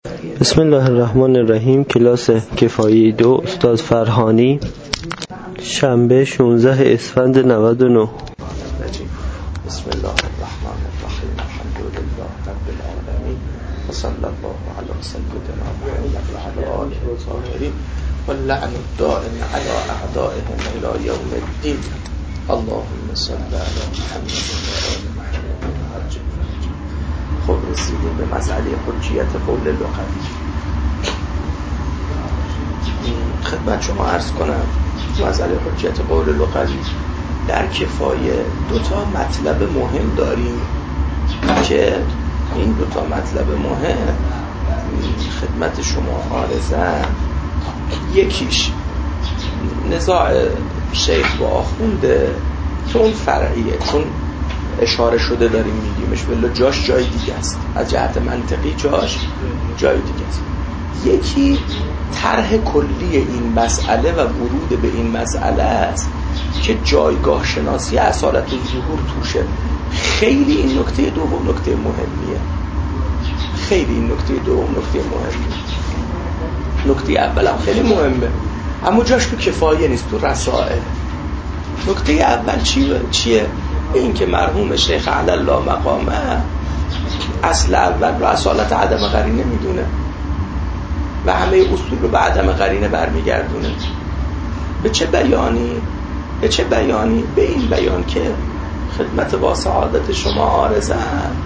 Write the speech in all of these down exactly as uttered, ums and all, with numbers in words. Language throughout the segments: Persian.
بسم الله الرحمن الرحیم. کلاس کفایی دو، استاد فرهانی، شنبه شانزده اسفند نود و نه. بسم الله الرحمن الرحیم. الحمد لله رب العالمین و صلی الله علی سیدنا محمد و علی آله الطاهرین و اللعن الدائم علی اعدائهم الی یوم الدین. اللهم صل علی محمد و آل محمد و عجل. خب رسیدیم به مسئله حجیت قول لغوی. خدمت شما عرض کنم مسئله حجیت قول لغوی در کفایه دو تا مطلب مهم داریم که این دو تا مطلب مهم خدمت شما عارضم. یکیش نزاع شیخ با آخونده که اون فرعیه، چون اشاره شده داریم میگیمش ولی جاش جای دیگه است، از جهت منطقی جاش جای دیگه است. یکی طرح کلی این مسئله و ورود به این مسئله است که جایگاه شناسی اصالت الظهور توشه. خیلی این نکته دوم نکته مهمیه، خیلی این نکته دوم نکته مهمیه. نکته اولم خیلی مهمه اما جاش تو کفایه نیست، تو رسائل. نکته اول چیه؟ چیه؟ این که مرحوم شیخ علی الله مقامه اصل اول رو اصالت عدم قرینه میدونه و همه اصول رو به عدم قرینه برمیگردونه. به چه بیانی؟ به چه بیانی؟ به این بیان که خدمت با سعادت شما عارضم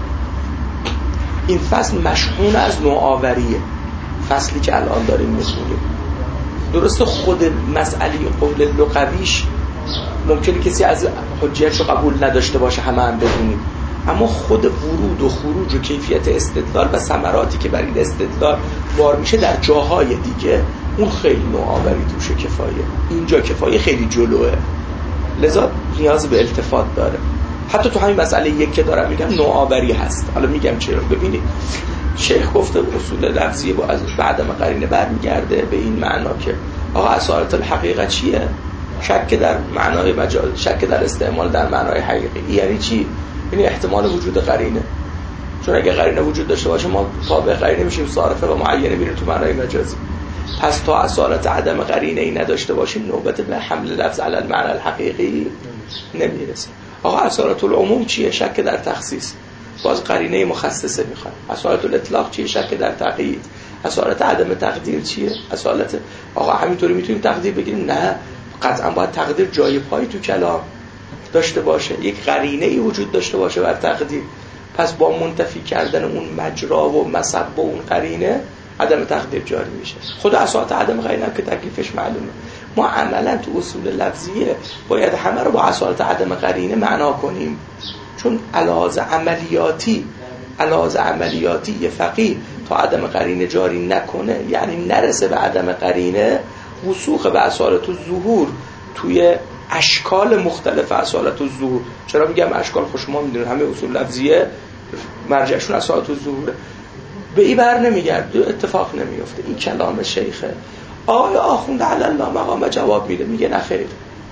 این فصل مشحون از نوآوریه. فصلی که الان داریم میخونیم درست خود مسئله قول لغویش ممکنه کسی از حجیتش رو قبول نداشته باشه، همه هم بدونیم، اما خود ورود و خروج و کیفیت استدلال و ثمراتی که بر این استدلال وار میشه در جاهای دیگه اون خیلی نوآوری توشه. کفایه اینجا کفایه خیلی جلوه، لذا نیاز به التفات داره. حتی تو همین مسئله یک که دارم میگم نوآوری هست. حالا میگم چرا. ببینید شیخ گفته اصول لفظی با از بعدم قرینه برمیگرده به این معنا که آقا اصالت الحقیقه چیه؟ شک در معنای مجاز، شک در استعمال در معنای حقیقی. یعنی چی؟ یعنی احتمال وجود قرینه، چون اگه قرینه وجود داشته باشه ما تابع قرینه میشیم، صارفه و معینه میریم تو معنای مجازی. پس تا اصالت عدم قرینه ای نداشته باشیم نوبت به حمل لفظ علی المعنی الحقیقی نمیرسیم. آقا اصالت العموم چیه؟ شک در تخصیص، باز قرینه مخصصه میخواد. اصالت الاطلاق چیه؟ شک در تقیید. اصالت عدم تقدیر چیه؟ اصالت آقا همینطوری میتونیم تقدیر بگیریم؟ نه، قطعا باید تقدیر جای پای تو کلام داشته باشه، یک قرینه ای وجود داشته باشه بر تقدیر. پس با منتفی کردن اون مجرا و مسب با اون قرینه عدم تقدیر جاری میشه. خود اصالت عدم قرینه هم که تکلیفش معلومه. ما عملا تو اصول لفظیه باید همه رو با اصالت عدم قرینه معنا کنیم، چون علاوه عملیاتی علاوه عملیاتی یه فقیه تا عدم قرینه جاری نکنه، یعنی نرسه به عدم قرینه، وثوق به اصالت الظهور توی اشکال مختلف اصالت الظهور. چرا میگم اشکال؟ خوش ما میدونیم همه اصول لفظیه مرجعشون اصالت الظهوره. به این بر نمیگرد، اتفاق نمیفته. این کلام شیخه. آقای آخوند علی الله مقام جواب میده، میگه نه خیر،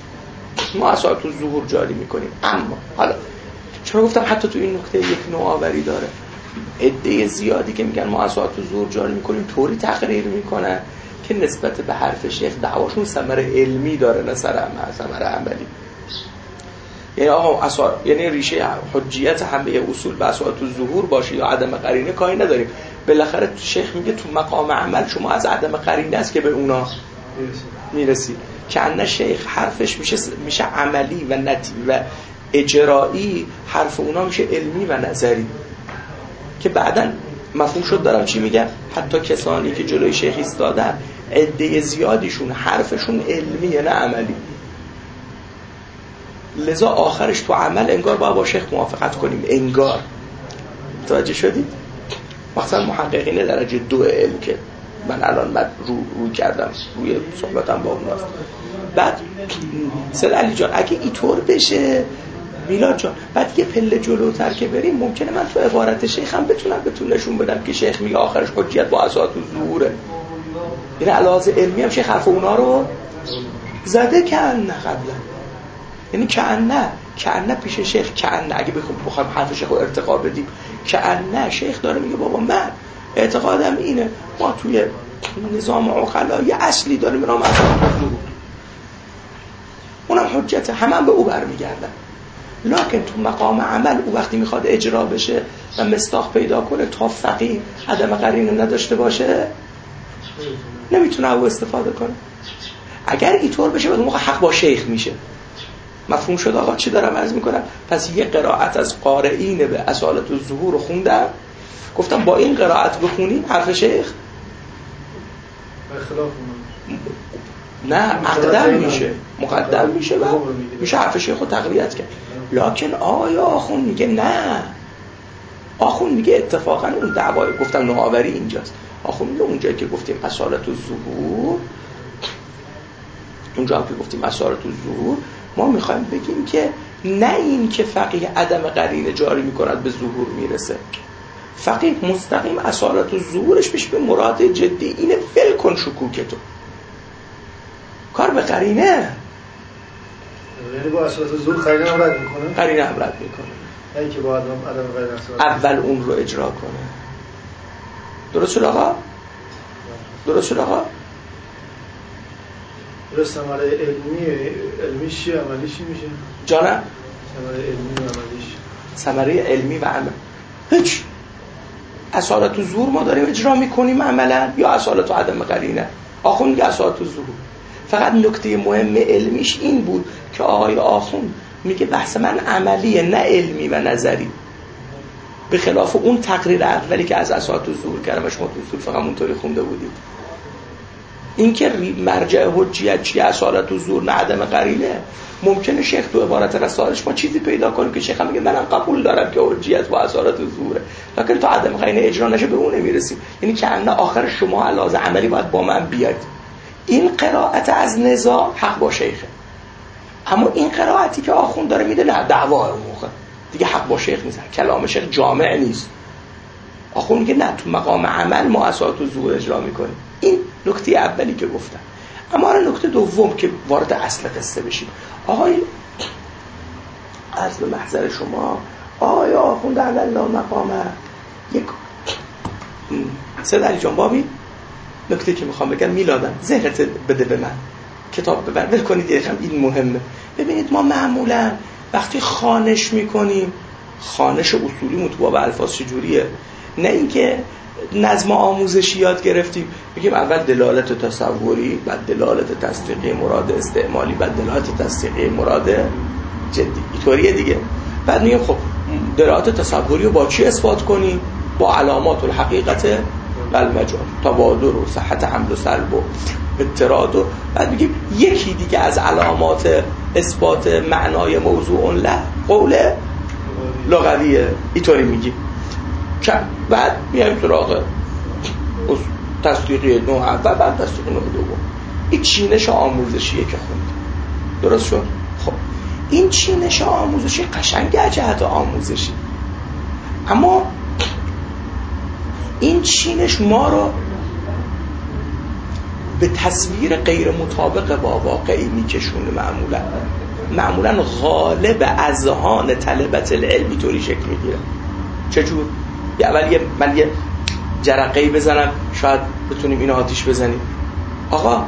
ما اصالت الظهور جاری میکنیم. اما حالا چرا گفتم حتی تو این نکته یک نوآوری داره؟ عده زیادی که میگن ما اصالت الظهور جاری میکنیم طوری تقریر میکنن که نسبت به حرف شیخ دعواشون ثمره علمی داره نه ثمره عملی. یعنی آقا اصال یعنی ریشه حجیت همه اصول به اصالت الظهور باشه یا عدم قرینه کاری نداریم. بالاخره شیخ میگه تو مقام عمل شما از عدم قرینه است که به اونا میرسی. که ان شیخ حرفش میشه میشه عملی و نتی و اجرایی، حرف اونا میشه علمی و نظری که بعداً مفهوم شد. دارم چی میگم؟ حتی کسانی که جلوی شیخ ایستادن عده زیادیشون حرفشون علمیه نه عملی، لذا آخرش تو عمل انگار باید با شیخ موافقت کنیم. انگار متوجه شدید؟ مثلا محققین درجه دو علم که من الان من رو, رو کردم روی صحبتم با اوناست. بعد سید علی جان اگه اینطور بشه میلاد جان بعد یه پله جلوتر که بریم ممکنه من تو عبارت شیخ هم بتونم بتون نشون بدم که شیخ میگه آخرش حجیت با اصالت الظهوره. یعنی علاوه علمی هم شیخ حرف اونا رو زده که نه قبلا، یعنی که نه که نه پیش شیخ که نه اگه بخوام بخوام حرف شیخ رو ارتقا بدیم که نه شیخ داره میگه بابا من اعتقادم اینه ما توی نظام عقلا یه اصلی داریم به نام اصالت الظهور، اونم حجته، همه هم به او برمیگردن. لکن تو مقام عمل او وقتی میخواد اجرا بشه و مصداق پیدا کنه تا فقیه عدم قرینه نداشته باشه نمیتونه او استفاده کنه. اگر اینطور بشه بعد موقع حق با شیخ میشه. مفهوم شد آقا چی دارم عرض میکنم؟ پس یه قرائت از قارئین به اصالت الظهور رو خوندم، گفتم با این قرائت بخونیم حرف شیخ خلاف نه مقدم میشه، مقدم میشه و میشه حرف شیخ رو تقویت کرد. لکن آیا آخون میگه نه، آخون میگه اتفاقا اون دعوای گفتم نوآوری اینجاست. آخون میگه اونجایی که گفتیم اصالت الظهور، اونجا هم که گفتیم اصالت الظهور ما میخوایم بگیم که نه این که فقیه عدم قرینه جاری میکند به ظهور میرسه، فقیه مستقیم اصالت الظهورش میشه به مراد جدی اینه ول کن شکوکتو، کار به قرینه، یعنی با اصالت الظهور قرینه هم رد میکنه، قرینه هم رد میکنه، نه که با عدم قرینه اول اون رو اجرا کنه. درست شد آقا؟ درست شد آقا؟ درست. ثمره علمی علمیش چیه، عملیش چی میشه؟ جانم؟ ثمره علمی و عملیش، ثمره علمی و عمل هیچ. اصالت الظهور ما داریم اجرا میکنیم عملا یا اصالت عدم قرینه؟ آخوند میگه اصالت الظهور. فقط نکته مهم علمیش این بود که آقای آخوند میگه بحث من عملیه نه علمی و نظری، به خلاف اون تقریر اولی که از اصالت الظهور کردم و شما تو اصول فقط اونطوری خونده بودید. این که مرجع حجیت چیه اصالت الظهور نه عدم قرینه، ممکنه شیخ تو عبارت رسالش ما چیزی پیدا کنه که شیخ هم میگه منم قبول دارم که حجیت با اصالت الظهوره، لکن تا عدم قرینه اجرا نشه به اون نمیرسیم. یعنی که ان آخر شما علاوه عملی باید با من بیاید. این قرائت از نزاع حق با شیخه، اما این قرائتی که آخوند داره میده نه دعوا موقع دیگه حق با شیخ نیست، کلام شیخ جامع نیست. آخوند میگه نه تو مقام عمل ما اصالت الظهور اجرا میکنیم. این نکته اولی که گفتم. اما نکته دوم که وارد اصل قصه بشیم، آقای عرض به محضر شما آقای آخوند علی مقامه یک سید علی جان بابی نکته که میخوام بگم میلادم ذهنت بده به من، کتاب ببر ول کنید یکم این مهمه. ببینید ما معمولا وقتی خوانش میکنیم، خوانش اصولی مطابق الفاظ چجوریه، نه اینکه نظم آموزشی یاد گرفتیم میگیم اول دلالت تصوری، بعد دلالت تصدیقی مراد استعمالی، بعد دلالت تصدیقی مراد جدی، اینطوریه دیگه. بعد میگیم خب دلالت تصوری رو با چی اثبات کنیم؟ با علامات الحقیقت و المجال، تبادر و صحت حمل و سلب و اضطراد. و بعد میگیم یکی دیگه از علامات اثبات معنای موضوع له قول لغویه، اینطوری میگیم. بعد میایم سراغ تصدیقی نوع اول، بعد تصدیق نوع دوم. این چینش آموزشیه که خوندیم. درست شد؟ خب این چینش آموزشی قشنگه جهت آموزشی، اما این چینش ما رو به تصویر غیر مطابق با واقعی میکشونه. معمولا معمولا غالب اذهان طلبت العلمی طوری شکل میگیره. چجور؟ یه اول یه من یه جرقه‌ای بزنم شاید بتونیم اینو آتیش بزنیم. آقا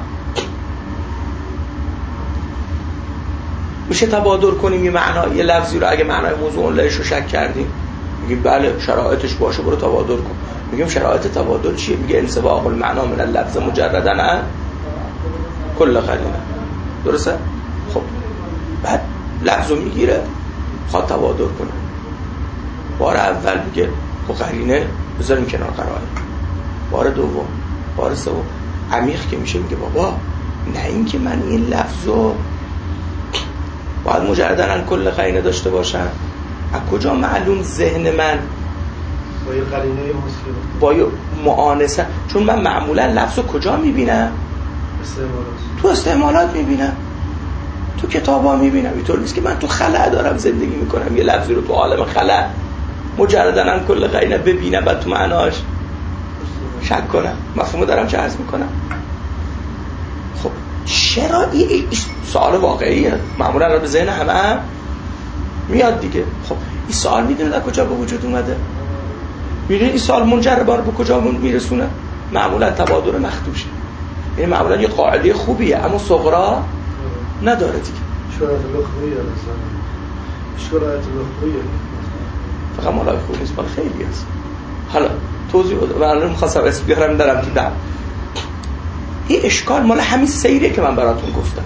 میشه تبادر کنیم یه معنی یه لفظی رو اگه معنای موضوع لهش رو شک کردیم میگیم بله شرایطش باشه برو تبادر کن. میگیم شرایط تبادل چیه؟ میگه انسباق المعنا من اللفظ مجردا عن کل قرینه. درسته؟ خب بعد لفظو میگیره خواد تبادر کنه، بار اول میگه با قرینه بذاریم کنار قرائن، بار دوم، بار سوم عمیق که میشه میگه بابا نه این که من این لفظو باید مجردا عن کل قرینه داشته باشم. از کجا معلوم ذهن من با یه قرینه مسلم با یه معانسه؟ چون من معمولا لفظو کجا میبینم؟ استعمالات. تو استعمالات میبینم، تو کتابا میبینم. اینطور نیست که من تو خلا دارم زندگی میکنم یه لفظی رو تو عالم خلا مجردا عن کل قرینه ببینم بعد تو معناش شک کنم. مفهومو دارم چه عرض میکنم؟ خب چرا این سوال واقعیه معمولا به ذهن همه هم میاد دیگه. خب این سوال میدونید از کجا به وجود اومده؟ میدونید این سال منجربا رو به کجا میرسونه؟ معمولا تبادل مخدوشه. یعنی معمولا یه قاعده خوبیه اما صغرا نداره دیگه. شرایط لخویه اصلا. شرایط لخویه. فقط مالای خوب نیست، مال خیلی هست. حالا توضیح بده. من الان می‌خواستم اسم بیارم درم تو دم. این اشکال مال همین سیره که من براتون گفتم.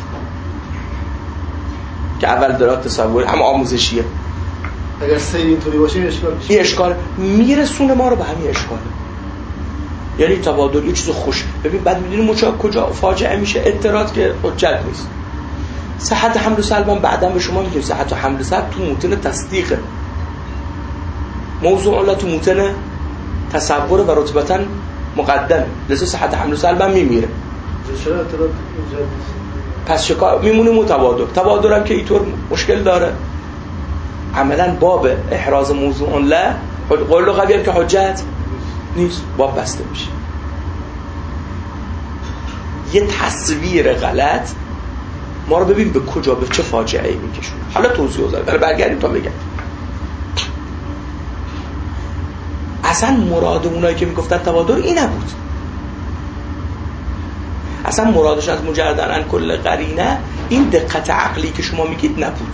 که اول درات تصور هم آموزشیه. اگر سیر اینطوری باشه اشکال میشه. این اشکال میرسونه ما رو به همین اشکال. یعنی تبادل یه چیز خوش. ببین بعد می‌دونیم مچا کجا فاجعه میشه، اعتراض که حجت نیست. صحت حمل و سلب بعداً به شما میگم صحت و حمل و سلب تو متن تصدیقه. موضوع الا تو متن تصور و رتبتاً مقدم. لذا صحت حمل و سلب هم میمیره. چرا اعتراض اینجا نیست؟ پس شکار میمونه متبادل. تبادل هم که اینطور مشکل داره. عملاً باب احراز موضوع لا قول لغوی هم که حجت نیست، باب بسته میشه. یه تصویر غلط ما رو ببین به کجا به چه فاجعه‌ای میکشونه. حالا توضیح بزنم برای برگردیم تا بگم. اصلا مراد اونایی که میگفتن تبادل این نبود. اصلا مرادش از مجردن کل قرینه این دقت عقلی که شما میگید نبود.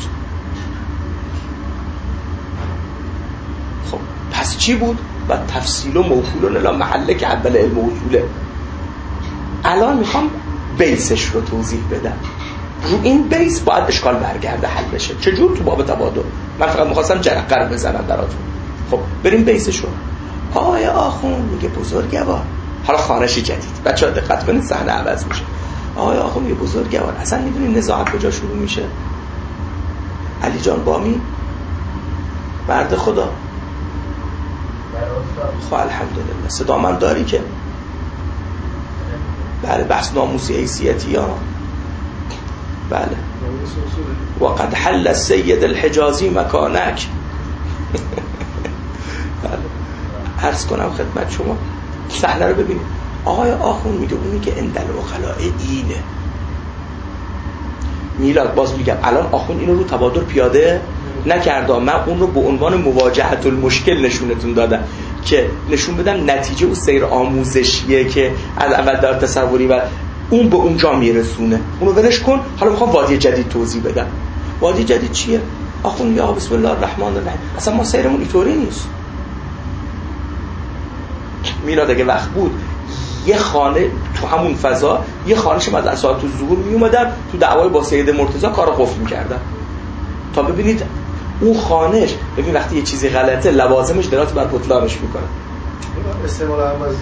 خب پس چی بود؟ و تفصیل و موصول الی محله که اول علم اصوله. الان میخوام بیسش رو توضیح بدم. رو این بیس باید اشکال برگرده حل بشه. چجور؟ تو باب تبادل. من فقط میخواستم جرقه رو بزنم براتون. خب بریم بیسش رو. آقای آخوند میگه بزرگوار. حالا خانشی جدید. بچه‌ها دقت کنید صحنه عوض میشه. آقای آخوند میگه بزرگوار. اصلا میدونید نزاعت کجا شروع میشه؟ علی جان بامی مرد خدا. خب الحمدلله صدا من داری که بله بحث ناموسی حیثیتی ها بله وقد حل السید الحجازی مکانک. بله عرض کنم خدمت شما صحنه رو ببینید. آقای آخون میگه اونی که اندل اخلاء اینه. میلاد باز میگم الان آخون اینو رو تبادل پیاده نکرده. من اون رو به عنوان مواجهت المشکل نشونتون دادم که نشون بدم نتیجه اون سیر آموزشیه که از اول در تصوری و اون به اونجا میرسونه. اونو ولش کن. حالا میخوام وادی جدید توضیح بدم. وادی جدید چیه؟ آخون یا بسم الله الرحمن الرحیم. اصلا ما سیرمون اینطوری نیست. میلاد اگه وقت بود یه خانه تو همون فضا یه خانه‌ش از اساس تو ظهور می اومدم تو دعوای با سید مرتضی کارو قفل می‌کردم تا ببینید اون خانه‌ش. ببین وقتی یه چیزی غلطه لوازمش درات بر بطلانش میکنه. استعمال هم از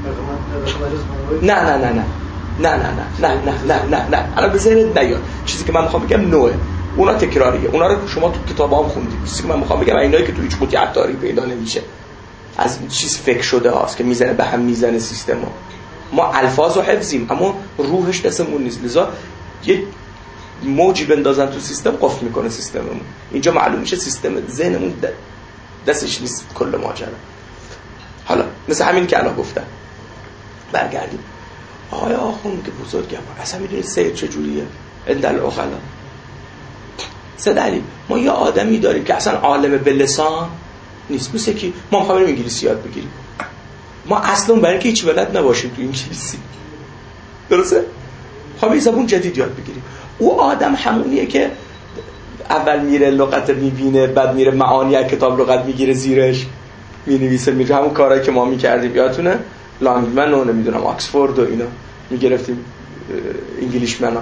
نه نه نه نه نه نه نه نه نه نه نه الان به ذهنت نیاد. چیزی که من میخوام بگم نوعه اونا تکراریه. اونا رو شما تو کتابام خوندید. چیزی که من میخوام بگم اینایی که تو هیچ قطعی عطاری پیدا نمیشه از چیز فکر شده هاست که میزنه به هم میزنه سیستمو. ما الفاظ رو حفظیم اما روحش دستمون نیست. لذا یه موجی بندازن تو سیستم قفل میکنه سیستممون. اینجا معلوم میشه سیستم ذهنمون دستش نیست کل ماجرا. حالا مثل همین که الان گفتم برگردیم. آقای آخوند که بزرگوار اصلا میدونید سیر چجوریه؟ اندل اغلا سید علی ما یه آدمی داریم که اصلا عالم به لسان نیست. مثل که ما میخوایم انگلیسی یاد بگیریم. ما اصلا برای اینکه هیچ بلد نباشیم تو انگلیسی درسته؟ میخوایم یه زبون جدید یاد بگیریم. او آدم همونیه که اول میره لغت میبینه بعد میره معانی از کتاب لغت میگیره زیرش مینویسه میره. همون کارهایی که ما میکردیم یادتونه؟ لانگمن و نمیدونم آکسفورد و اینا میگرفتیم انگلیشمنا.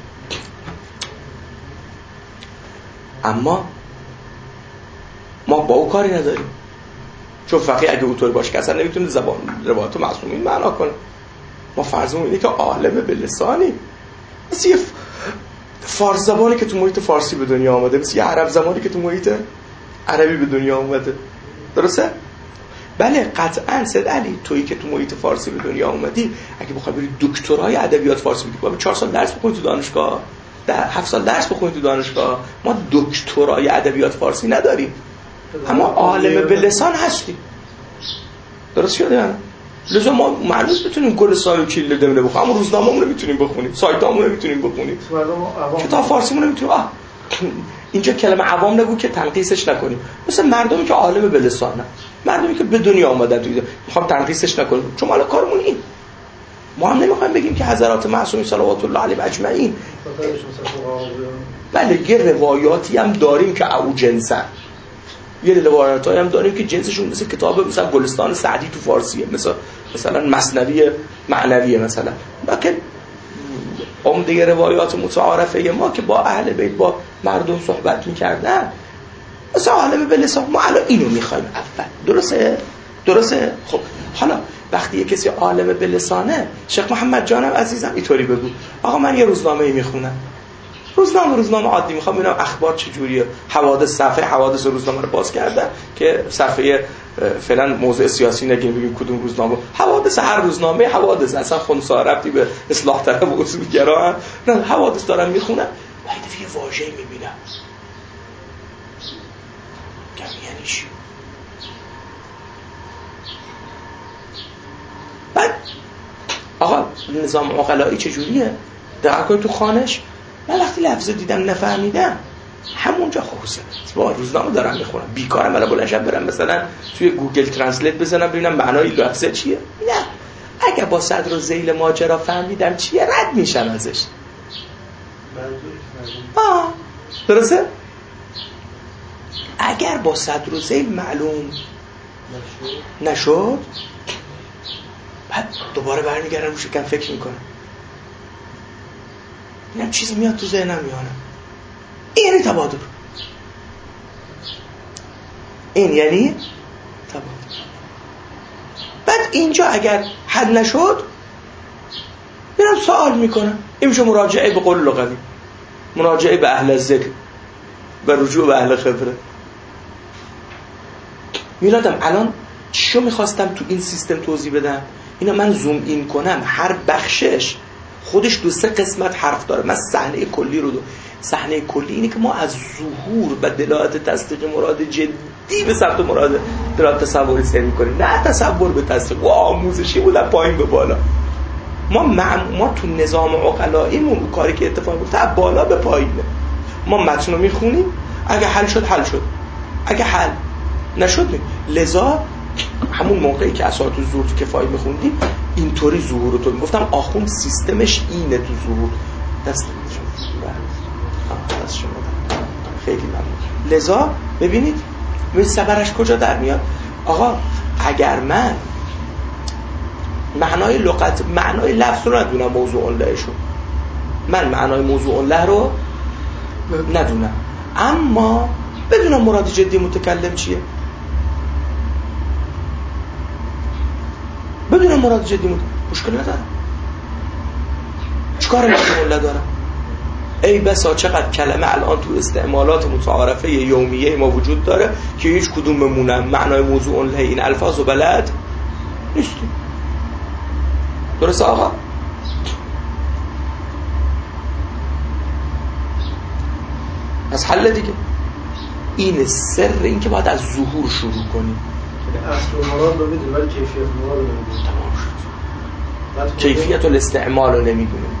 اما ما با او کاری نداریم چون فقیه اگه اوتور باشه که اصلا نمیتونه زبان روایت و معصومین معنا کنه. ما فرضمون اینه که عالم به لسانی مثل یه فارس زبانی که تو محیط فارسی به دنیا آمده، مثل یه عرب زبانی که تو محیط عربی به دنیا آمده. درسته؟ بله قطعاً سید علی تویی که تو محیط فارسی به دنیا اومدی اگه بخوای بری دکترای ادبیات فارسی بگیری باید چهار سال درس بخونی تو دانشگاه، در هفت سال درس بخونی تو دانشگاه. ما دکترای ادبیات فارسی نداریم اما عالم به لسان هستیم. درست شده یا نه؟ لذا ما معلوم بتونیم گل سال و کیله دمونه بخونیم، روزنامه‌مون رو میتونیم بخونیم، سایتامون رو میتونیم بخونیم، کتاب فارسیمون رو میتونیم. آه اینجا کلمه عوام نگو که تنقیسش نکنیم، مثل مردمی که عالم به لسانه، مردمی که به دنیا اومدن تو، میخوام تنقیسش نکنیم چون حالا کارمون این. ما هم نمیخوایم بگیم که حضرات معصومین صلوات الله علیهم اجمعین، بله یه روایاتی هم داریم که او جنسن، یه روایاتی هم داریم که جنسشون مثل کتاب مثلا گلستان سعدی تو فارسیه، مثلا مثلا مثنوی معنویه مثلا، لکن عمده روایات متعارفه ما که با اهل بیت با مردم صحبت میکردن مثلا عالم به لسان، ما الان اینو میخوایم اول. درسته؟ درسته؟ خب حالا وقتی یه کسی عالم به لسانه، شیخ محمد جانم عزیزم اینطوری بگو آقا من یه روزنامه میخونم، روزنامه روزنامه عادی میخوام ببینم اخبار چجوریه، حوادث، صفحه حوادث روزنامه رو باز کردن که صفحه فعلا موضوع سیاسی نگیم بگیم کدوم روزنامه، حوادث هر روزنامه حوادث، اصلا خنثی ربطی به اصلاح طلب و اصولگرا هم نه، حوادث دارم میخونم، بعد یه واژه میبینم یعنی چی؟ بعد آقا نظام عقلایی چجوریه؟ دقیق کنید تو خانش، من وقتی لفظ دیدم نفهمیدم همونجا خوصه با روزنامه دارم میخونم، بیکارم برای بلنشم برم مثلا توی گوگل ترنسلیت بزنم ببینم معنای لفظه چیه. نه، اگه با صدر و ذیل ماجرا فهمیدم چیه رد میشم ازش. آه درسته؟ اگر با صدر و ذیل معلوم نشد بعد دوباره برمیگردم روش کم فکر میکنم، اینم چیزی میاد تو ذهنم میانم، این یعنی تبادر، این یعنی تبادر. بعد اینجا اگر حل نشد میرم سوال میکنم، این میشه مراجعه به قول لغوی، مراجعه به اهل ذکر و رجوع به اهل خبره. میلادم الان چیو میخواستم تو این سیستم توضیح بدم؟ اینا من زوم این کنم هر بخشش خودش دو سه قسمت حرف داره، من صحنه کلی رو دو صحنه کلی اینه که ما از ظهور و دلالت تصدیق مراد جدی به سمت مراد دلالت تصوری سیر میکنیم، نه تصور به تصدیق و آموزشی بود از پایین به بالا. ما معم... ما تو نظام عقلاییمون کاری که اتفاق میفته از بالا به پایینه. ما متن رو میخونیم، اگه حل شد حل شد، اگه حل نشد می. لذا همون موقعی که اساط الظهور تو کفایی میخوندیم اینطوری ظهور رو تو میگفتم آخوند سیستمش اینه تو ظهور. دست دست شما خیلی ممنون. لذا ببینید می صبرش کجا در میاد. آقا اگر من معنای لغت معنای لفظ رو ندونم، موضوع له شو من معنای موضوع له رو ندونم، اما بدونم مراد جدی متکلم چیه، بدونم مراد جدی متکلم مشکل ندارم، چیکار موضوع له دارم؟ ای بسا چقدر کلمه الان تو استعمالات متعارفه یومیه ما وجود داره که هیچ کدوم بمونم معنای موضوع له این الفاظ و بلد نیستیم. درسته آقا؟ از حل دیگه این سر این که باید از ظهور شروع کنیم. اصل مراد رو بدونیم ولی کیفیت مراد رو نمیدونیم. تمام شد. کیفیت الاستعمال رو نمیدونیم.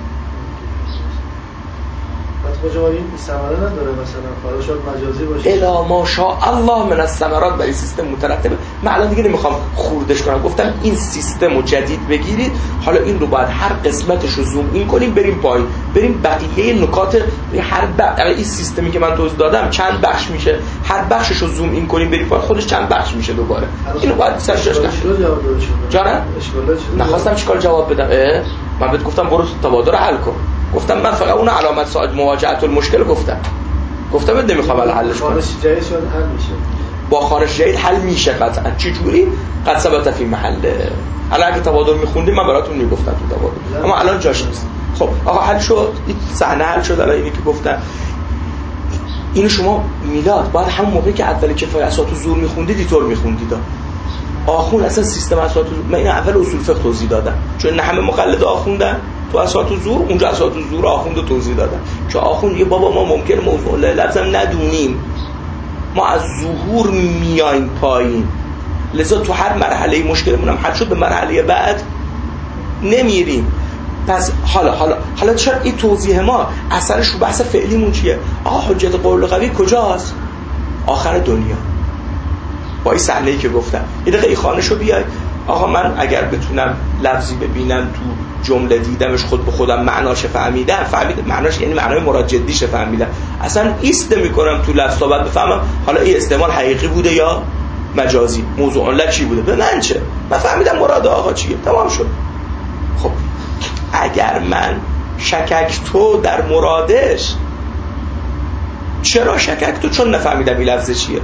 بعد کجا این ثمره نداره، مثلا فردا شاید مجازی باشه. الا ماشاء الله من الثمرات برای سیستم مترتبه. من الان دیگه نمیخوام خوردش کنم، گفتم این سیستم رو جدید بگیرید، حالا این رو باید هر قسمتش رو زوم این کنیم بریم پایین، بریم بقیه نکات هر بخش این سیستمی که من توضیح دادم چند بخش میشه، هر بخشش رو زوم این کنیم بریم پایین خودش چند بخش میشه دوباره. اینو باید سرش جاش کنم. جانم نخواستم چیکار جواب بدم. اه من بهت گفتم برو تبادر حل کن، گفتم من فقط اون علامت ساعت مواجهت المشکل گفتم گفتم من نمیخوام الان حلش کنم. خارج جدید شاید حل میشه، با خارج جدید حل میشه قطعا. چه جوری؟ قد ثبت فی محله. الان اگه تبادل میخوندیم من براتون میگفتم تو تبادل، اما الان جاش نیست. خب آقا حل شد، این صحنه حل شد. الان اینی که گفتم اینو شما میلاد باید همون موقعی که اول کفایه اساط الظهور میخوندید اینطور میخوندید. آخوند اصلا سیستم اساط الظهور من اینو اول اصول فقه توضیح دادم چون همه مقلد آخوندن تو اساط الظهور، اونجا اساط الظهور آخوند رو توضیح دادم که آخوند یه بابا ما ممکنه موضوع لفظم ندونیم، ما از ظهور میایم پایین، لذا تو هر مرحله مشکلمون هم حل شد به مرحله بعد نمیریم. پس حالا حالا حالا چرا این توضیح ما اثرش رو بحث فعلیمون چیه؟ آقا حجت قول قوی کجاست؟ آخر دنیا. با این صحنه‌ای که گفتم یه دقیقه این خانه‌شو بیای. آقا من اگر بتونم لفظی ببینم تو جمله دیدمش خود به خودم معناش فهمیدم فهمیدم معناش یعنی معنای مراد جدیش فهمیدم، اصلا ایست میکنم تو لفظ تا بعد بفهمم حالا این استعمال حقیقی بوده یا مجازی، موضوع علت چی بوده، به من چه، من فهمیدم مراد آقا چیه، تمام شد. خب اگر من شکک تو در مرادش، چرا شکک تو؟ چون نفهمیدم این لفظ چیه.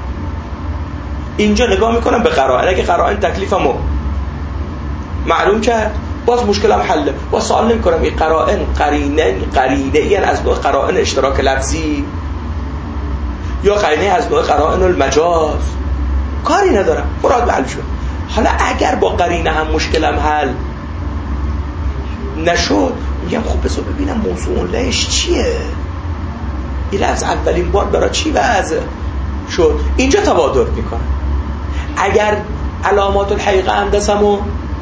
اینجا نگاه میکنم به قرائن، اگه قرائن تکلیفمو معلوم کرد باز مشکلم حله. باز سوال نمیکنم این قرائن قرینه قرینه یعنی از نوع قرائن اشتراک لفظی یا قرینه از نوع قرائن المجاز، کاری ندارم، مراد معلوم شد. حالا اگر با قرینه هم مشکلم حل نشد، میگم خب بذار ببینم موضوع لهش چیه، این لفظ اولین بار برای چی وضع شد. اینجا تبادر میکنم. اگر علامات الحقیقه هندسمو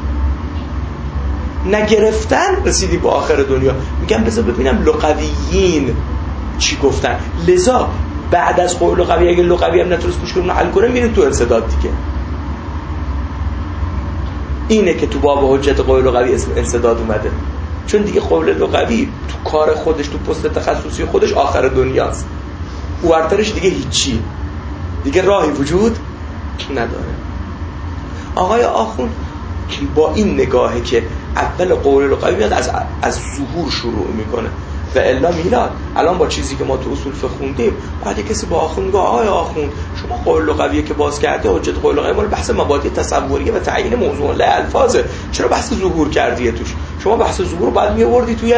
نگرفتن رسیدی با آخر دنیا، میگم بذار ببینم لغویین چی گفتن. لذا بعد از قول لغوی اگه لغوی هم نتونست مشکلمون حل کنه میریم تو انسداد دیگه. اینه که تو باب حجت قول لغوی اسم انسداد اومده، چون دیگه قول لغوی تو کار خودش تو پست تخصصی خودش آخر دنیاست، اورترش دیگه هیچی، دیگه راهی وجود نداره. آقای آخوند با این نگاهه که اول قول لغوی میاد از از ظهور شروع میکنه و الا میلاد. الان با چیزی که ما تو اصول فقه خوندیم، بعد کسی با آخوند میگه آقای آخوند شما قول لغویی که باز کرده حجت قول لغوی مال بحث مبادی تصوریه و تعیین موضوع له الفاظه، چرا بحث ظهور کردی توش؟ شما بحث ظهور رو بعد میآوردی توی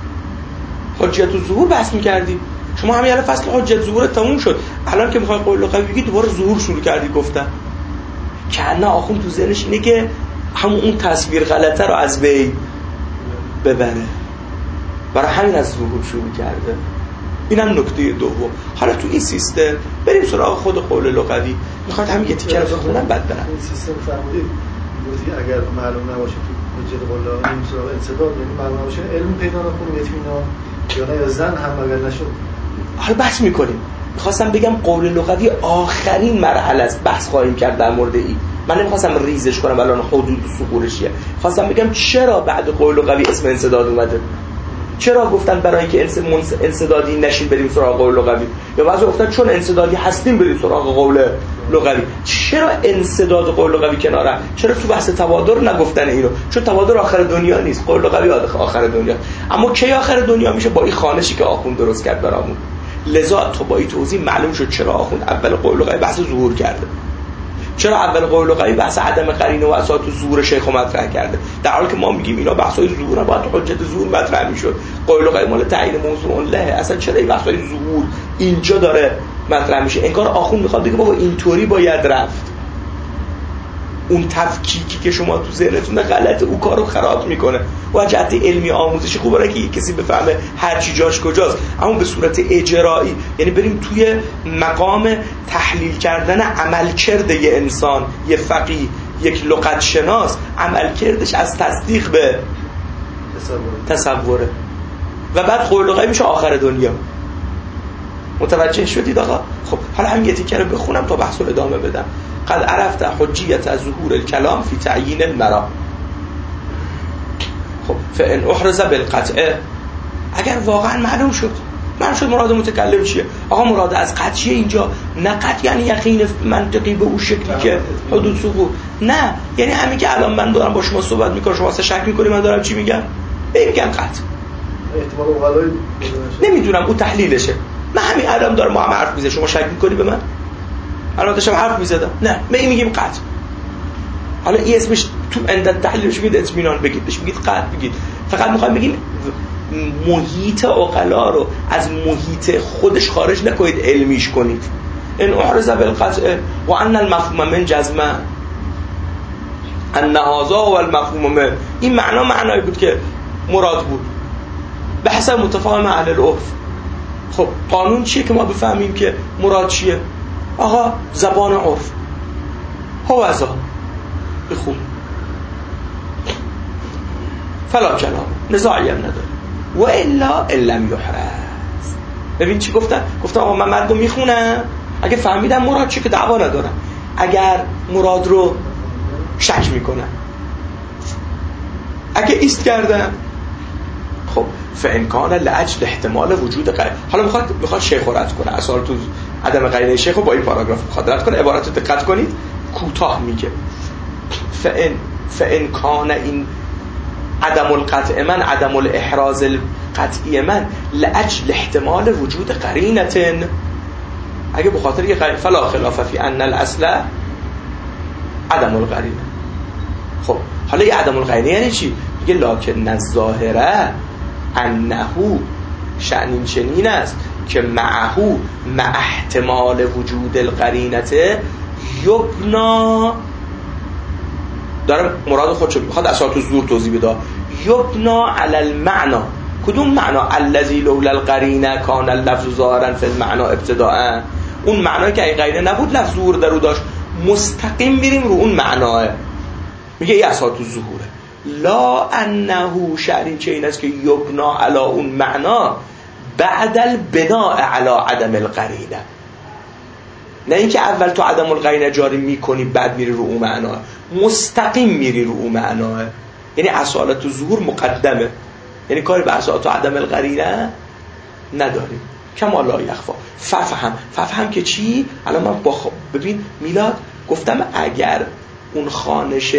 حجت الظهور بحث میکردی. شما همین الان فصل حجت ظهور تموم شد، الان که میخوای قول لغوی بگی دوباره ظهور شروع کردی گفتن. کنه آخوند تو ذهنش اینه که همون اون تصویر غلطه رو از بین ببره، برای همین از ظهور شروع کرده. اینم نکته دوم. حالا تو این سیستم بریم سراغ خود قول لغوی. میخواد همین یه تیکه رو بخونم بعد برم. این سیستم فرمودید گفتی اگر معلوم نباشه تو حجت قول لغوی بریم سراغ انسداد، یعنی معلوم نباشه علم پیدا نکنیم اطمینان، یا نه یا زن هم اگر نشد. حالا بحث میکنیم. میخواستم بگم قول لغوی آخرین مرحله است، بحث خواهیم کرد در مورد این. من نمیخواستم ریزش کنم الان حدود ظهورشیه، خواستم بگم چرا بعد قول لغوی اسم انسداد اومده. چرا گفتن برای اینکه انسدادی نشین بریم سراغ قول لغوی، یا بعضی گفتن چون انسدادی هستیم بریم سراغ قول لغوی. چرا انسداد قول لغوی کناره؟ چرا تو بحث تبادر نگفتن اینو؟ چون تبادر آخر دنیا نیست، قول لغوی آخر دنیا. اما کی آخر دنیا میشه؟ با این خوانشی که آخوند درست کرد برامون. لذا تو با این توضیح معلوم شد چرا آخوند اول قول لغوی بحث ظهور کرده، چرا اول قول لغوی بحث عدم قرینه و اساس ظهور شیخ مطرح کرده، در حالی که ما میگیم اینا بحثای ظهور باید حجت ظهور مطرح میشد. قول لغوی مال تعیین موضوع له، اصلا چرا این بحثای ظهور اینجا داره مطرح میشه؟ انگار آخوند میخواد بگه بابا اینطوری باید رفت. اون تفکیکی که شما تو ذهنتون غلطه، اون کارو خراب میکنه. و جهت علمی آموزشی خوبه که کسی بفهمه هر چی جاش کجاست، اما به صورت اجرایی، یعنی بریم توی مقام تحلیل کردن عملکرد یه انسان، یه فقیه، یک لغت شناس، عملکردش از تصدیق به تصوره و بعد قول لغوی میشه آخر دنیا. متوجه شدید آقا؟ خب حالا هم یه تیکه رو بخونم تا بحث رو ادامه بدم. قد عرفت حجیت از ظهور الکلام فی تعیین المرا. خب فان احرز بالقطع، اگر واقعا معلوم شد معلوم شد مراد متکلم چیه. آقا مراد از قطعیه اینجا نه قطع یعنی یقین منطقی به اون شکلی که حدود سقوط، نه یعنی همین که الان من دارم با شما صحبت میکنم شما اصلا شک میکنی من دارم چی میگم، میگم قطع. احتمال اوغلای نمیدونم اون تحلیلشه. من همین الان دارم ما هم حرف میزنم شما شک میکنی به من؟ الان داشتم حرف میزدم، نه می میگیم قطع. حالا این اسمش تو اندت تحلیلش بگید اطمینان بگید، بهش بگید قطع بگید. فقط میخوایم بگیم محیط عقلا رو از محیط خودش خارج نکنید، علمیش کنید. ان احرز بالقطع و ان المفهوم من جزمه ان هذا و المفهوم من، این معنا معنایی بود که مراد بود به حسب متفاهم اهل العرف. خب قانون چیه که ما بفهمیم که مراد چیه؟ آقا زبان عرف هوازا بخون. فلا کلام، نزاعی هم نداره. و الا لم یحرز. ببین چی گفتن؟ گفتن آقا من مردم میخونم، اگه فهمیدم مراد چی که دعوا ندارم، اگر مراد رو شک میکنم، اگه ایست کردم، خب فانکان لاجل احتمال وجود غیر. حالا میخواد میخواد شیخ رد کنه، اصلا تو عدم قرینه شیخ رو با این پاراگراف میخواد رد کنه. عبارت رو دقت کنید، کوتاه میگه فان فانکان این عدم القطع من، عدم الاحراز القطعی من لاجل احتمال وجود قرینه، اگه به خاطر یه قرینه، فلا خلاف فی ان الاصل عدم القرینه. خب حالا یه عدم القرینه یعنی چی؟ میگه لکن الظاهره انه شأن این چنین است که معه مع احتمال وجود القرینه یبنا، داره مراد خودشو میخواد اساس الظهور توضیح بده، یبنا علی المعنى. کدوم معنا؟ الذی لولا القرینه کان اللفظ ظاهرا فی المعنى ابتداء. اون معنایی که این قرینه نبود لفظ ظهور درو داشت، مستقیم میریم رو اون معناه. میگه این اساس الظهوره. لا انه شأن چه این است که یبنا علی اون معنا بعد البناء علی عدم القرینه، نه اینکه اول تو عدم القرینه جاری میکنی بعد میری رو اون معنا، مستقیم میری رو اون معنا. یعنی اصالت الظهور مقدمه، یعنی کاری به اصالت عدم القرینه نداریم. کما لا یخفا. ففهم ففهم که چی؟ الان من با خب ببین میلاد گفتم اگر اون خانش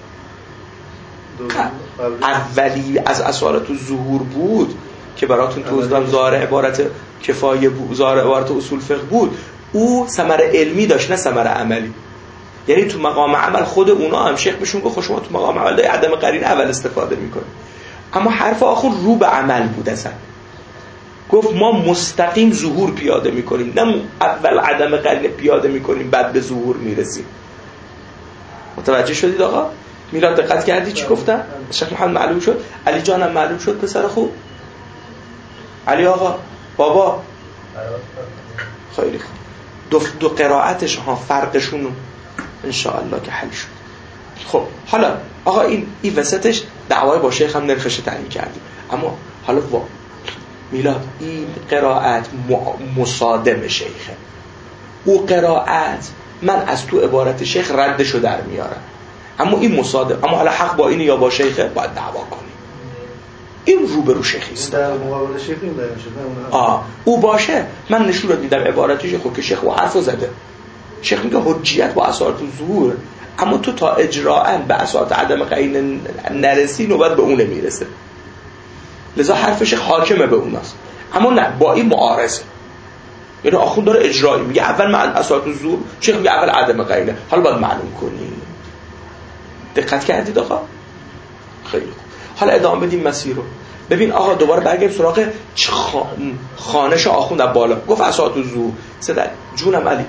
اولی از اصالت الظهور بود که براتون توضیح دادم، ظاهر عبارت کفایه بود، ظاهر عبارت اصول فقه بود، او ثمره علمی داشت نه ثمره عملی. یعنی تو مقام عمل خود اونا هم شیخ بهشون گفت شما تو مقام عمل داری عدم قرینه اول استفاده میکنی، اما حرف آخر رو به عمل بود. اصلا گفت ما مستقیم ظهور پیاده میکنیم، نه اول عدم قرینه پیاده میکنیم بعد به ظهور میرسیم. متوجه شدید آقا؟ میلاد دقت کردی چی گفتم؟ شیخ محمد معلوم شد؟ علی جانم معلوم شد؟ پسر خوب علی آقا بابا خیلی خوب. دو, دو قرائتش ها فرقشون انشاءالله که حل شد. خب حالا آقا این این وسطش دعوای با شیخ هم نرخش تعیین کردیم، اما حالا با میلاد این قرائت مصادم شیخه. او قرائت من از تو عبارت شیخ ردشو در میارم، اما این مصادم. اما حالا حق با این یا با شیخه باید دعوا کنیم. این روبرو شیخی است. در مقابل شیخ این بیان شده. آه او باشه من نشون دادم عبارتش خب که شیخ و حرفو زده. شیخ میگه حجیت با اصالت الظهور، اما تو تا اجراءاً به اصالت عدم قرینه نرسی نوبت به اون نمیرسه، لذا حرف شیخ حاکمه به اوناست، اما نه با این معارضه. یعنی آخوند داره اجرایی میگه اول من اصالت الظهور، شیخ میگه اول عدم قرینه، حالا باید معلوم کنی. دقت کردید آقا؟ خیلی خوب. حالا ادامه بدیم مسیر رو. ببین آقا دوباره برگردیم سراغ خانش آخوند از بالا. گفت اصالت الظهور صدا جونم علی.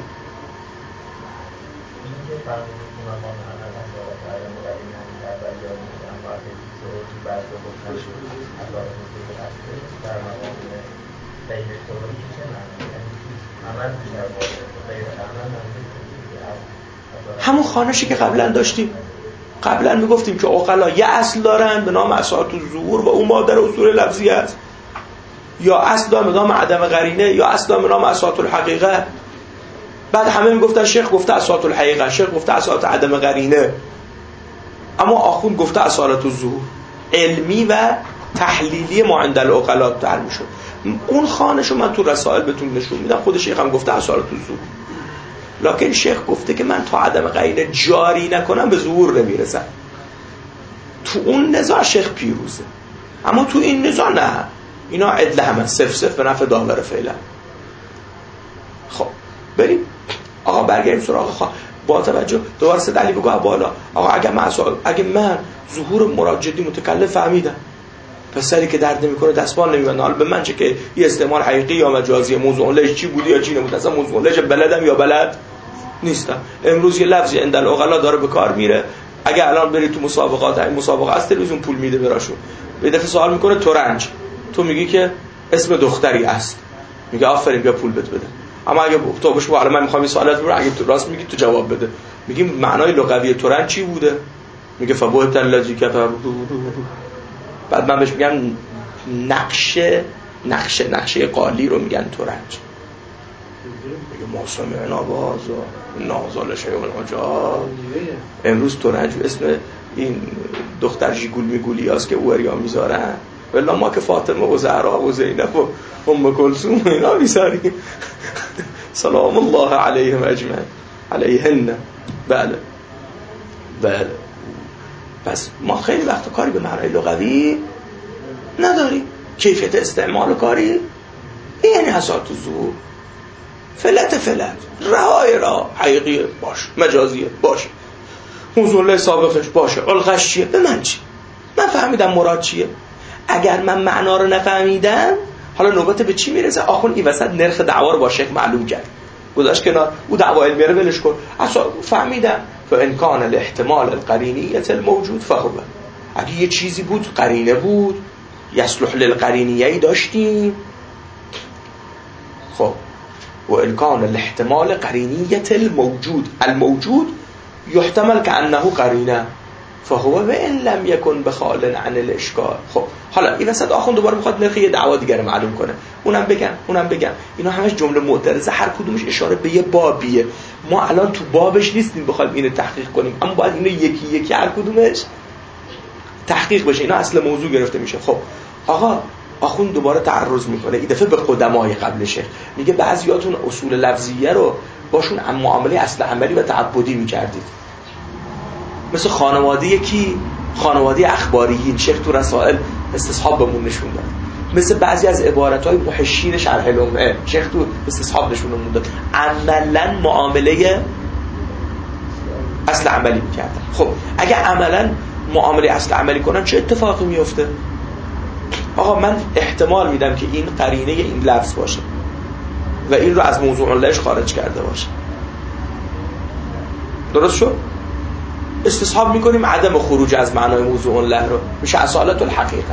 همون خانشی که قبلا داشتیم. قبلا میگفتیم که عقلا یه اصل دارن به نام اصالت الظهور و اون مادر اصول لفظی است، یا اصل دارن به نام عدم قرینه، یا اصل دارن به نام اصالت الحقیقه. بعد همه میگفتن شیخ گفته اصالت الحقیقه، شیخ گفته اصالت عدم قرینه، اما آخوند گفته اصالت الظهور. علمی و تحلیلی ما عند العقلا در میشد. اون خانشو من تو رسائل بهتون نشون میدم، خود شیخ هم گفته اصالت الظهور، لکن شیخ گفته که من تا عدم قرینه جاری نکنم به ظهور نمیرسم. تو اون نزاع شیخ پیروزه، اما تو این نزاع نه، اینا عدل همه صف صف به نفع داور فعلا. خب بریم آقا برگردیم سراغ خواهد با توجه دوباره سه دلیل بگو بالا. آقا اگه من اگه من ظهور مراد جدی متکلم فهمیدم، پسری که درد نمیکنه دستمال نمیبنده، حالا به من چه که یه استعمال حقیقی یا مجازی، موضوع لج چی بوده یا چی نبوده، اصلا موضوع لج بلدم یا بلد نیستم. امروز یه لفظی عند العقلا داره به کار میره، اگه الان بری تو مسابقات، این مسابقه است تلویزیون پول میده براشون، به دفعه سوال میکنه ترنج، تو میگی که اسم دختری است، میگه آفرین بیا پول بده بده. اما اگه تو بهش حالا من میخوام این سوالات رو، اگه تو راست میگی تو جواب بده، میگیم معنای لغوی ترنج چی بوده، میگه فبوهت الذی کفر. بعد من بهش میگم نقشه نقشه نقشه قالی رو میگن ترنج. میگه ما سمعنا بهذا نازل شیء عجاب. امروز ترنج اسم این دختر ژیگول میگولی هست که اوریا میذارن، ولی ما که فاطمه و زهرا و زینب و ام کلثوم و اینا میذاریم سلام الله علیهم اجمعین علیهن. بله بله. پس ما خیلی وقت کاری به معنای لغوی نداریم. کیفیت استعمال کاری یعنی حسات الظهور، فلت فلت، رهای را، حقیقیه باش، مجازیه باش، موضوع سابقش باشه، الغش چیه، به من چی؟ من فهمیدم مراد چیه. اگر من معنا رو نفهمیدم، حالا نوبت به چی میرسه؟ آخون این وسط نرخ دعوا رو با شیخ معلوم کرد، گذاشت کنار، او دعوا علمیه رو ولش کن. اصلا فهمیدم فانکان الاحتمال القرینیه الموجود فهو، اگه یه چیزی بود قرینه بود یصلح للقرینیه داشتیم، خب و انکان الاحتمال قرینیه الموجود الموجود یحتمل که انه قرینه فهو و ان لم یکن بخال عن الاشکال. خب حالا این وسط آخوند دوباره میخواد نرخ یه دعوا دیگر معلوم کنه، اونم بگم اونم بگم، اینا همش جمله معترضه، هر کدومش اشاره به یه بابیه. ما الان تو بابش نیستیم بخوایم اینو تحقیق کنیم، اما باید اینو یکی یکی هر کدومش تحقیق بشه، اینا اصل موضوع گرفته میشه. خب آقا آخوند دوباره تعرض میکنه، این دفعه به قدمای قبل شیخ، میگه بعضیاتون اصول لفظیه رو باشون معامله اصل عملی و تعبدی میکردید، مثل خانواده کی؟ خانواده اخباریین. شیخ تو رسائل استصحاب بمون نشون داد. مثل بعضی از عبارت‌های محشین شرح الامه، شیخ تو استصحاب نشون داد، عملاً معامله اصل عملی میکردن. خب اگه عملاً معامله اصل عملی کنن چه اتفاقی میفته؟ آقا من احتمال میدم که این قرینه این لفظ باشه و این رو از موضوع لهش خارج کرده باشه، درست شد؟ استصحاب میکنیم عدم خروج از معنای موضوع له رو، میشه اصالت الحقیقه.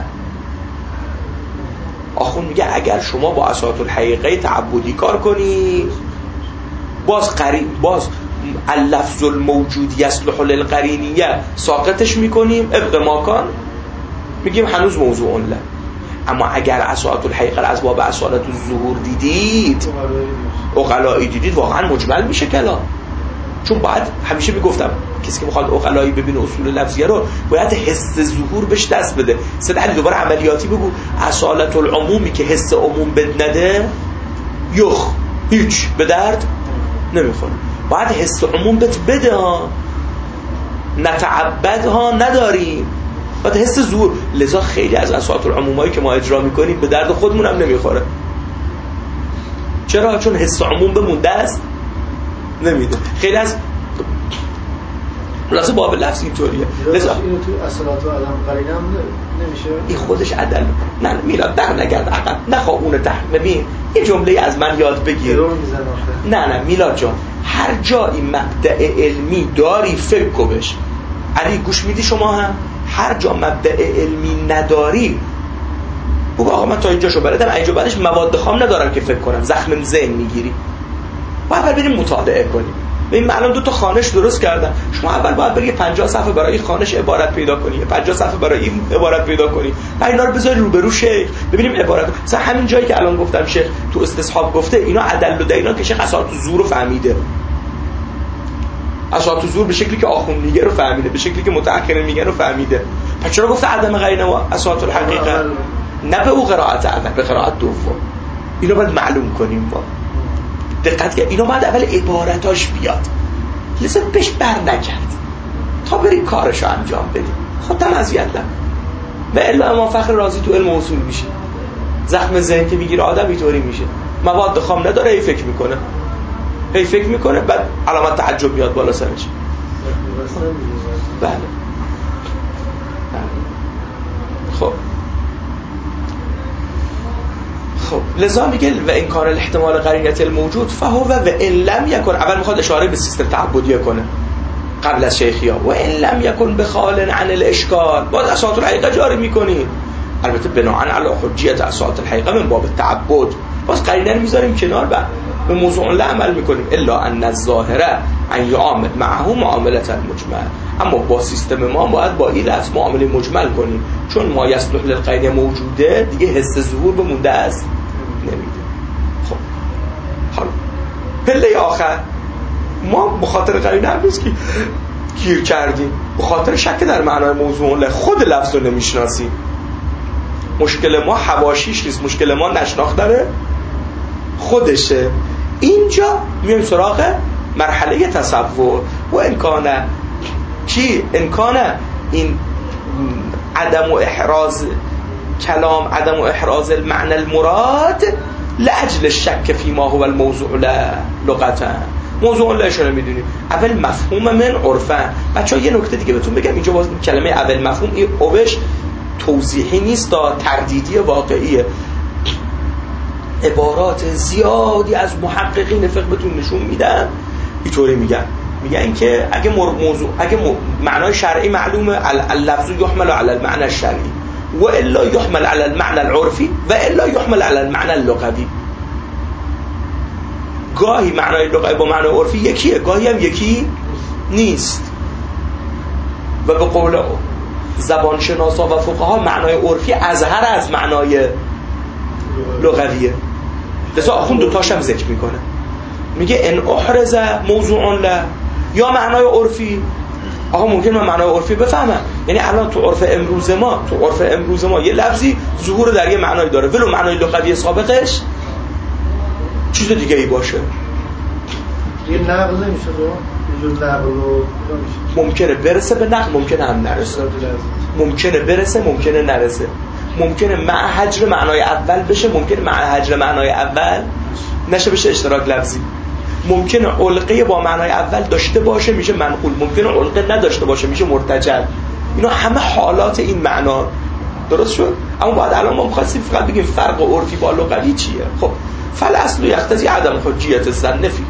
آخون میگه اگر شما با اصالت الحقیقه تعبدی کار کنی، باز قرین باز اللفظ الموجود یصلح للقرینیه ساقطش میکنیم، ابق ماکان میگیم هنوز موضوع له. اما اگر اصالت الحقیقه از باب اصالت الظهور دیدید، عقلایی دیدید، واقعا مجمل میشه کلام. چون باید همیشه میگفتم کسی که میخواد عقلایی ببینه اصول لفظیه رو باید حس ظهور بهش دست بده. سید علی دوباره عملیاتی بگو، اصالت العمومی که حس عموم بد نده یخ هیچ به درد نمیخوره. باید حس عموم بهت بده ها، نتعبد ها نداریم، باید حس ظهور. لذا خیلی از اصالت العمومایی که ما اجرا میکنیم به درد خودمون هم نمیخوره. چرا؟ چون حس عموم بمونده است نمیده. خیلی از لازم باب لفظ اینطوریه. لذا اینو تو اصالات و عدم قرینه هم نمیشه، این خودش عدل. نه میلاد در نگرد عقب، نخواه اون تحقیق. ببین یه جمله از من یاد بگیر. نه نه میلاد جان، هر جایی مبدأ علمی داری فکر کو بش. علی گوش میدی شما هم؟ هر جا مبدأ علمی نداری بگو آقا من تا اینجاشو بلدم، اینجا بعدش مواد خام ندارم که فکر کنم، زخم ذهن میگیری. باید بریم مطالعه کنیم. ببین من الان دو تا خانش درست کردم، شما اول باید بری پنجاه صفحه برای خانش عبارت پیدا کنی، پنجاه صفحه برای این عبارت پیدا کنی، بعد اینا رو بذاری روبرو شیخ ببینیم عبارت. مثلا همین جایی که الان گفتم شیخ تو استصحاب گفته اینا عدل و دینا که شیخ اصالت الظهور رو فهمیده، اصالت الظهور به شکلی که آخوند میگه رو فهمیده، به شکلی که متأخرین میگن رو فهمیده. پس چرا گفته عدم قرینه و اصالت الحقیقه؟ نه به او قرائت اول، به قرائت دوم. اینو باید معلوم کنیم. با دقت که اینو باید اول عبارتاش بیاد، لذا بهش بر نکرد تا بری کارشو انجام بدی، خودم اذیت نکن. و الا امام فخر رازی تو علم اصول میشه، زخم ذهن که میگیره آدم اینطوری میشه، مواد خام نداره، هی فکر میکنه هی فکر میکنه بعد علامت تعجب میاد بالا سرش. بله خب خب لذا میگه و این کار الاحتمال قرینه الموجود فهو و ان لم یکن. اول میخواد اشاره به سیستم تعبدی کنه قبل از شیخیا، و ان لم یکن بخال عن الاشکال، باید اصالت الحقیقه جاری میکنیم، البته بناء علی حجیت اصالت الحقیقه من باب تعبد، باز قرینه رو میذاریم کنار، بعد به موضوع له عمل میکنیم. الا ان الظاهره ان یعامل معه معامله المجمل، اما با سیستم ما باید با این لفظ معامله مجمل کنیم، چون ما یصلح للغیر موجوده دیگه حس ظهور بمونده است نمیده. خب حالا پله آخر ما به خاطر قرینه هم نیست که گیر کردیم، به خاطر شک در معنای موضوع خود لفظ رو نمیشناسیم. مشکل ما حواشیش نیست، مشکل ما نشناختن خودشه. اینجا میایم سراغ مرحله تصور و امکانه چی؟ امکانه این عدم و احراز کلام، عدم و احراز المعنى المراد لاجل الشک فی ما هو الموضوع لغتا. موضوع لهش رو میدونیم اول مفهوم من عرفا. بچه‌ها یه نکته دیگه بهتون بگم، اینجا باز کلمه اول مفهوم این اوش توضیحی نیست تا تردیدی واقعیه. عبارات زیادی از محققین فقه بهتون نشون میدن اینطوری میگن، میگن که اگه موضوع اگه معنای شرعی معلومه اللفظ یحمل علی المعنى الشرعی و الا یحمل علی المعنى العرفی و الا یحمل علی المعنى اللغوی. گاهی معنای لغوی با معنای عرفی یکیه، گاهی هم یکی نیست. و به قول زبانشناسا و فقها معنای عرفی ازهر از معنای لغویه. لذا آخوند دوتاش هم ذکر میکنه، میگه ان احرز موضوع له، یا معنای عرفی. آقا ممکن من معنای عرفی بفهمم، یعنی الان تو عرف امروز ما تو عرف امروز ما یه لفظی ظهور در یه معنای داره ولو معنای لغوی سابقش چیز دیگه ای باشه. یه نقل نمیشه رو یه جور نقل رو ممکنه برسه به نقل، ممکنه هم نرسه، ممکنه برسه ممکنه نرسه، ممکنه مع حجر معنای اول بشه، ممکنه مع حجر معنای اول نشه بشه اشتراک لفظی. ممکنه علقه با معنای اول داشته باشه میشه منقول، ممکنه علقه نداشته باشه میشه مرتجل. اینا همه حالات این معنا. درست شد؟ اما بعد الان ما می‌خواستیم فقط بگیم فرق عرفی با لغوی چیه. خب فالاصل یقتضی عدم حجیت الظن فی.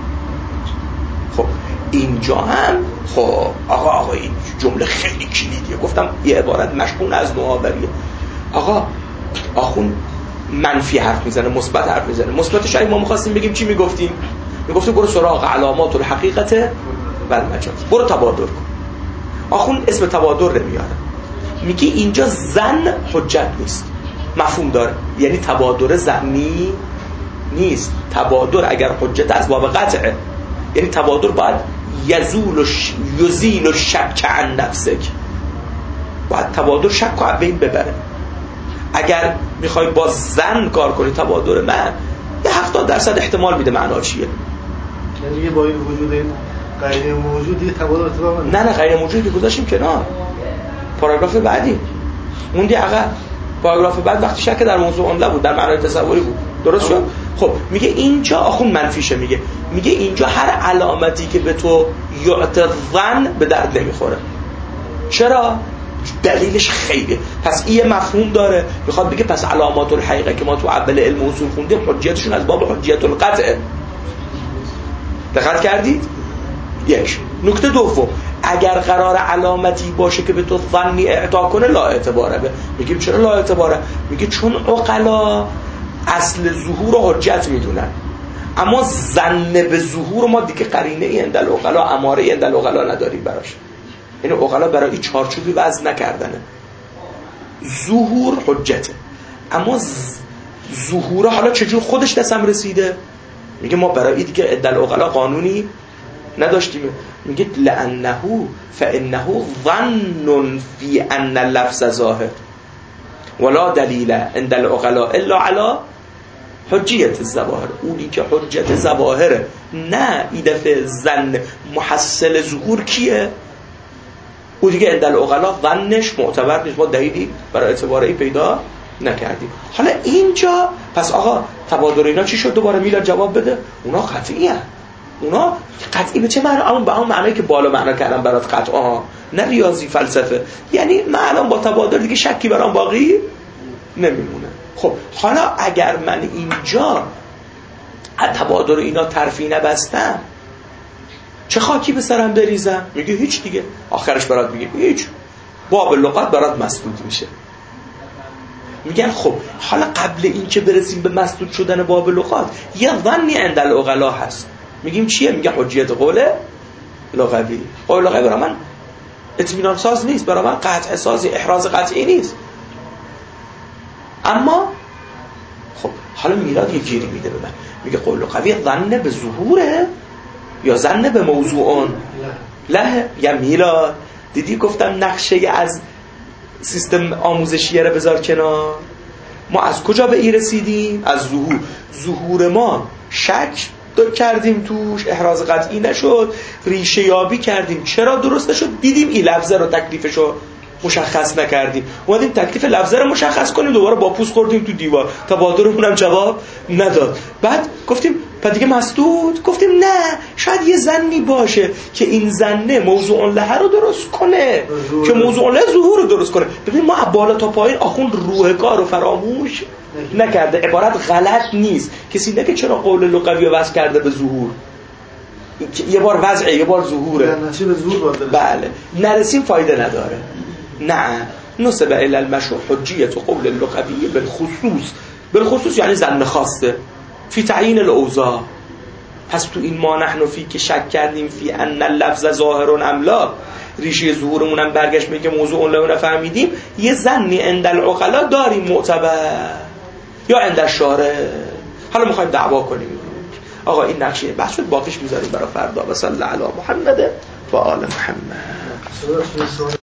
خب اینجا هم خب آقا آقا این جمله خیلی کلیدیه. گفتم یه عبارت مشمول از نوآوریه. آقا آخون منفی حرف میزنه، مثبت حرف میزنه. مثبتش اگه ما می‌خواستیم بگیم چی میگفتیم؟ میگفتیم برو سراغ علامات الحقیقت و المجاز، برو تبادر کن. آخون اسم تبادر نمیاره، میگه اینجا ظن حجت نیست، مفهوم داره، یعنی تبادر ظنی نیست. تبادر اگر حجت از باب قطعه، یعنی تبادر باید یزول و ش... یزیل و شک عن نفسک، باید تبادر شک رو بین ببره. اگر میخوای با ظن کار کنی تبادر من یه هفتاد درصد احتمال میده معنا چیه. یعنی دیگه با این وجود این غیر موجود دیگه تبادر اتفاق نمیفته. نه نه غیر موجودی که گذاشتیم کنار، پاراگراف بعدی موندی عقب. پاراگراف بعد وقتی شک در موضوع عمله بود، در معنای تصوری بود. درست شد؟ خب میگه اینجا آخون منفیشه، میگه میگه اینجا هر علامتی که به تو یعتظن به درد نمیخوره. چرا؟ دلیلش خیلی. پس این مفهوم داره، میخواد بگه پس علامات الحقیقه که ما تو اول علم اصول خوندیم حجیتشون از باب حجیت القطع. دقت کردید؟ یک. نکته دوم، اگر قرار علامتی باشه که به تو ظنی اعطا کنه لا اعتباره به. میگیم چرا لا اعتباره؟ میگه چون عقلا اصل ظهور و حجت میدونن، اما ظن به ظهور ما دیگه قرینه ای اندل عقلا، اماره ای اندل عقلا نداریم براش. یعنی عقلا برای این چارچوبی وضع نکردنه. ظهور حجته، اما ظهور حالا چجور خودش دستم رسیده؟ میگه ما برای دیگه اندل عقلا قانونی نداشتیم. میگه لانه فانه ظن فی ان اللفظ ظاهر ولا دلیل عند العقلاء الا علی حجیت الظواهر. اونی که حجت ظواهره، نه این دفعه ظن محصل ظهور کیه؟ اون دیگه عند العقلاء ظنش معتبر نیست، ما دلیلی برای اعتبار این پیدا نکردیم. حالا اینجا پس آقا تبادر اینا چی شد؟ دوباره میلاد جواب بده. اونا قطعیه، اونا قطعی به چه معنی؟ اون به اون معنی که بالا معنا کردم برات قطع، آها نه ریاضی فلسفه. یعنی من الان با تبادر دیگه شکی برام باقی نمیمونه. خب حالا اگر من اینجا از تبادر اینا طرفی نبستم چه خاکی به سرم بریزم؟ میگه هیچ دیگه. آخرش برات میگه هیچ، باب لغت برات مسدود میشه. میگن خب حالا قبل این که برسیم به مسدود شدن باب لغت یه ظنی عند العقلاء هست. میگیم چیه؟ میگه حجیت قول لغوی. قول لغوی برای من اطمینان ساز نیست، برای من قطع سازی، احراز قطعی نیست. اما خب حالا میلاد یه گیری میده به من، میگه قول قوی ظن به ظهوره یا ظن به موضوعان؟ له. یا میلاد دیدی گفتم نقشه از سیستم آموزشیه رو بذار کنار. ما از کجا به ای رسیدیم؟ از ظهور. ظهور ما شک کردیم توش، احراز قطعی نشد، ریشه یابی کردیم چرا درست نشد، دیدیم این لفظه رو تکلیفشو مشخص نکردیم، اومدیم تکلیف لفظه رو مشخص کنیم، دوباره با پوست خوردیم تو دیوار تا بادرمون هم جواب نداد. بعد گفتیم بعد دیگه مسدود، گفتیم نه شاید یه زنی باشه که این زنه موضوع له رو درست کنه، که موضوع له ظهور رو درست کنه. ببین ما بالا تا پایین آخون روح کار رو فراموش نکرده، عبارت غلط نیست. کسی نه که چرا قول لغوی وضع کرده به ظهور، یه بار وضعه یه بار ظهوره، بله نرسیم فایده نداره. نه نسب الی المشروع حجیت و قول اللغوی بالخصوص، بالخصوص یعنی زن خواسته فی تعیین الاوضاع. پس تو این ما نحن فی که شک کردیم فی ان اللفظ ظاهر ام لا، ریشه ظهورمون هم برگشت میگه موضوع له نفهمیدیم، یه زنی عند العقلا داریم معتبر یا عند الشارع. حالا میخوایم دعوا کنیم آقا این نقشه بحث شد، باقیش میذاریم برای فردا. و صلی علی محمد و آل محمد.